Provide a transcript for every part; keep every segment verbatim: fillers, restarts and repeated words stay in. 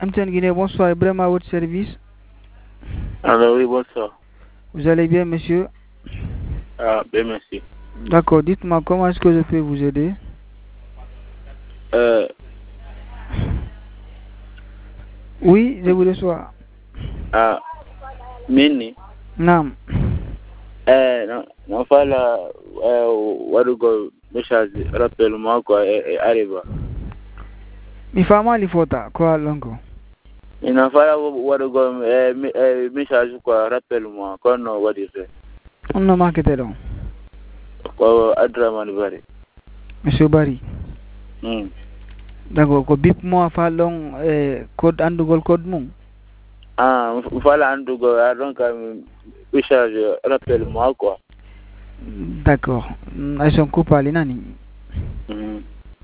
M T N Guinée, bonsoir, Ibrahim à votre service. Alors oui, bonsoir. Vous allez bien, monsieur? Ah, bien, merci. D'accord, dites-moi, comment est-ce que je peux vous aider? Euh, Oui, je vous reçois. ah, Mini. Non. Eh, non, non, pas là, euh, Warugo, message, rappelle-moi quoi, et arrive. Mi fa mali fota, quoi, longo? Il n'a pas là, Warugo, message quoi, rappelle-moi, quoi, non, what is it? On ne marque pas donc. Quoi, Adraman Bari. Monsieur Barry. Hmm. D'accord, ko bip moi fa long eh, code andugol code mum. Ah, voilà, Andougo, donc, message, rappelle-moi quoi. D'accord. Elles sont coupées, nani. Hmm.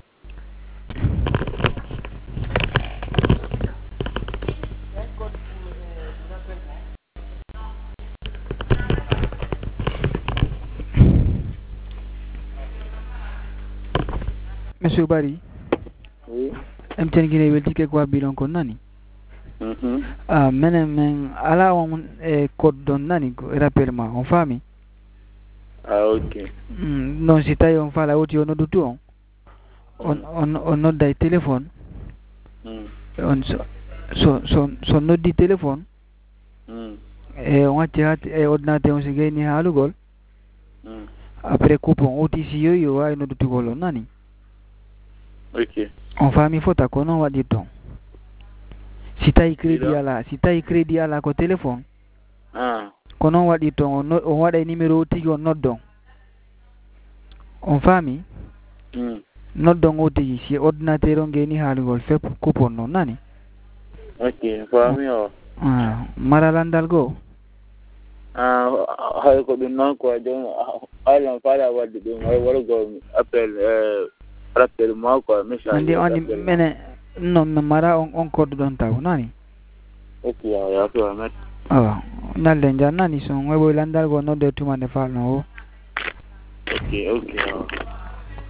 Monsieur Barry. Oui. M T N Guinée will take quoi bilon kon nani. Mhm. Ah, men men ala on eh, code don nani ko rappelle-moi, on famille. Ah, ok. Mm, non, si taille on fa la haute on du tout. On on on note des téléphones. Hmm. On son son son note du téléphone. Hmm. Et on a tiré ordinateur on se gagne halugol. Hmm. Après coupon O T C yo yo ay no du tout golo nani. Ok. On famille faut ta kono wa diton. Si taille crédit à la si taille crédit à la ko téléphone. Ah. Kono wa diton on on wa des numéro tigi on note don. On famille. Hmm. Note don O T C si ordinateur on gagne halugol fait coupon non nani. Ok, famille oh. Ah, maralandal go. Ah, hay ko dum non ko don ala fala wadde dum hay wala go appel euh rappel moi quoi message. Andi andi mene non mara on on code don taw nani. Ok, ya ya ko met. Ah, nalle njanna ni son webo landal go no de tuma ne fa no. Ok, ok.